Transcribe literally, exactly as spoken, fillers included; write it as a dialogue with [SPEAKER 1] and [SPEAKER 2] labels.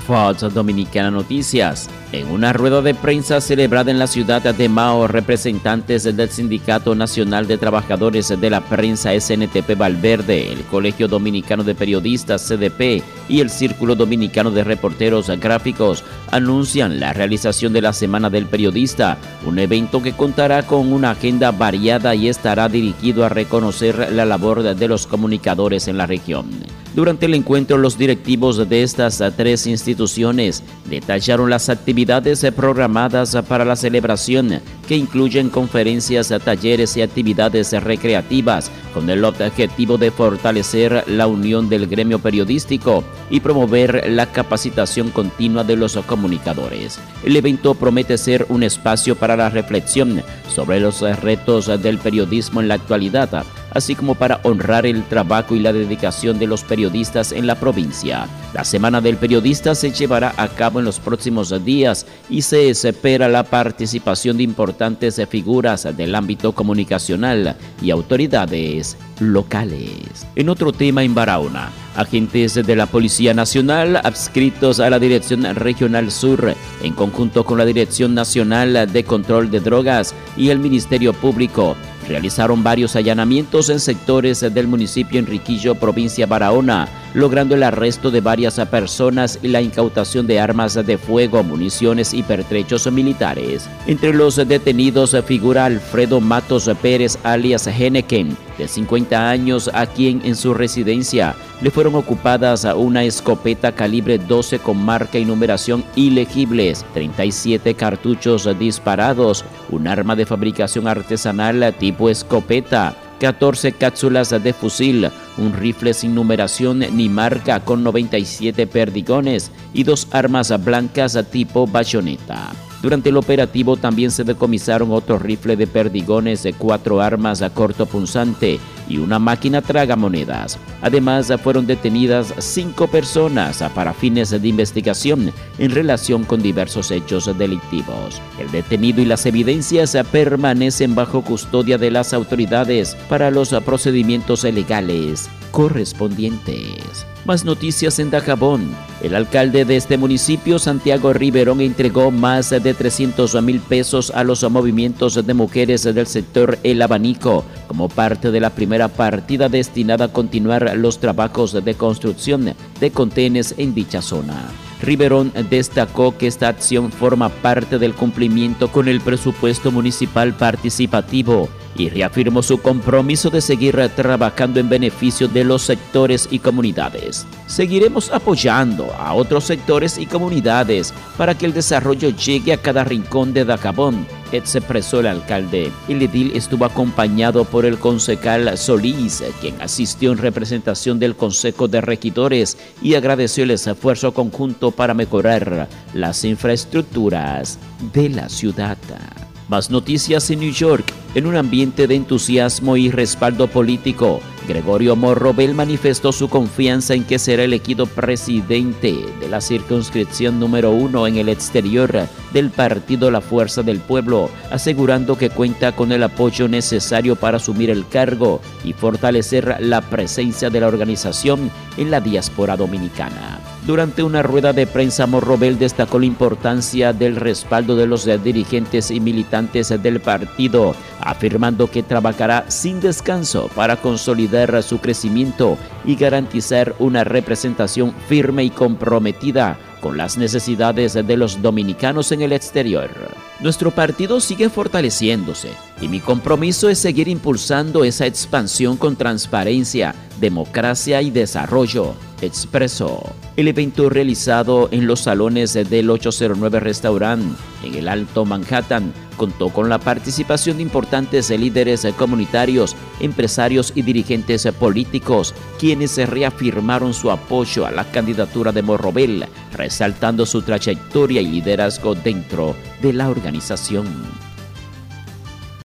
[SPEAKER 1] Fox Dominicana Noticias. En una rueda de prensa celebrada en la ciudad de Mao, representantes del Sindicato Nacional de Trabajadores de la Prensa S N T P Valverde, el Colegio Dominicano de Periodistas C D P y el Círculo Dominicano de Reporteros Gráficos anuncian la realización de la Semana del Periodista, un evento que contará con una agenda variada y estará dirigido a reconocer la labor de los comunicadores en la región. Durante el encuentro, los directivos de estas tres instituciones detallaron las actividades programadas para la celebración, que incluyen conferencias, talleres y actividades recreativas, con el objetivo de fortalecer la unión del gremio periodístico y promover la capacitación continua de los comunicadores. El evento promete ser un espacio para la reflexión sobre los retos del periodismo en la actualidad, así como para honrar el trabajo y la dedicación de los periodistas en la provincia. La Semana del Periodista se llevará a cabo en los próximos días y se espera la participación de importantes figuras del ámbito comunicacional y autoridades locales. En otro tema, en Barahona, agentes de la Policía Nacional adscritos a la Dirección Regional Sur, en conjunto con la Dirección Nacional de Control de Drogas y el Ministerio Público, realizaron varios allanamientos en sectores del municipio Enriquillo, provincia Barahona, logrando el arresto de varias personas y la incautación de armas de fuego, municiones y pertrechos militares. Entre los detenidos figura Alfredo Matos Pérez, alias Henneken, de cincuenta años, a quien en su residencia le fueron ocupadas una escopeta calibre doce con marca y numeración ilegibles, treinta y siete cartuchos disparados, un arma de fabricación artesanal tipo escopeta, catorce cápsulas de fusil, un rifle sin numeración ni marca con noventa y siete perdigones y dos armas blancas tipo bayoneta. Durante el operativo también se decomisaron otro rifle de perdigones, cuatro armas a corto punzante y una máquina tragamonedas. Además, fueron detenidas cinco personas para fines de investigación en relación con diversos hechos delictivos. El detenido y las evidencias permanecen bajo custodia de las autoridades para los procedimientos legales correspondientes. Más noticias en Dajabón. El alcalde de este municipio, Santiago Riverón, entregó más de trescientos mil pesos a los movimientos de mujeres del sector El Abanico como parte de la primera partida destinada a continuar los trabajos de construcción de contenes en dicha zona. Riverón destacó que esta acción forma parte del cumplimiento con el presupuesto municipal participativo y reafirmó su compromiso de seguir trabajando en beneficio de los sectores y comunidades. Seguiremos apoyando a otros sectores y comunidades para que el desarrollo llegue a cada rincón de Dajabón, expresó el alcalde. El edil estuvo acompañado por el concejal Solís, quien asistió en representación del Consejo de Regidores y agradeció el esfuerzo conjunto para mejorar las infraestructuras de la ciudad. Más noticias en New York. En un ambiente de entusiasmo y respaldo político, Gregorio Morrobel manifestó su confianza en que será elegido presidente de la circunscripción número uno en el exterior del partido La Fuerza del Pueblo, asegurando que cuenta con el apoyo necesario para asumir el cargo y fortalecer la presencia de la organización en la diáspora dominicana. Durante una rueda de prensa, Morrobel destacó la importancia del respaldo de los dirigentes y militantes del partido, afirmando que trabajará sin descanso para consolidar su crecimiento y garantizar una representación firme y comprometida con las necesidades de los dominicanos en el exterior. Nuestro partido sigue fortaleciéndose y mi compromiso es seguir impulsando esa expansión con transparencia, democracia y desarrollo, expresó. El evento, realizado en los salones del ochocientos nueve Restaurant en el Alto Manhattan, contó con la participación de importantes líderes comunitarios, empresarios y dirigentes políticos, quienes reafirmaron su apoyo a la candidatura de Morrobel, resaltando su trayectoria y liderazgo dentro de la organización.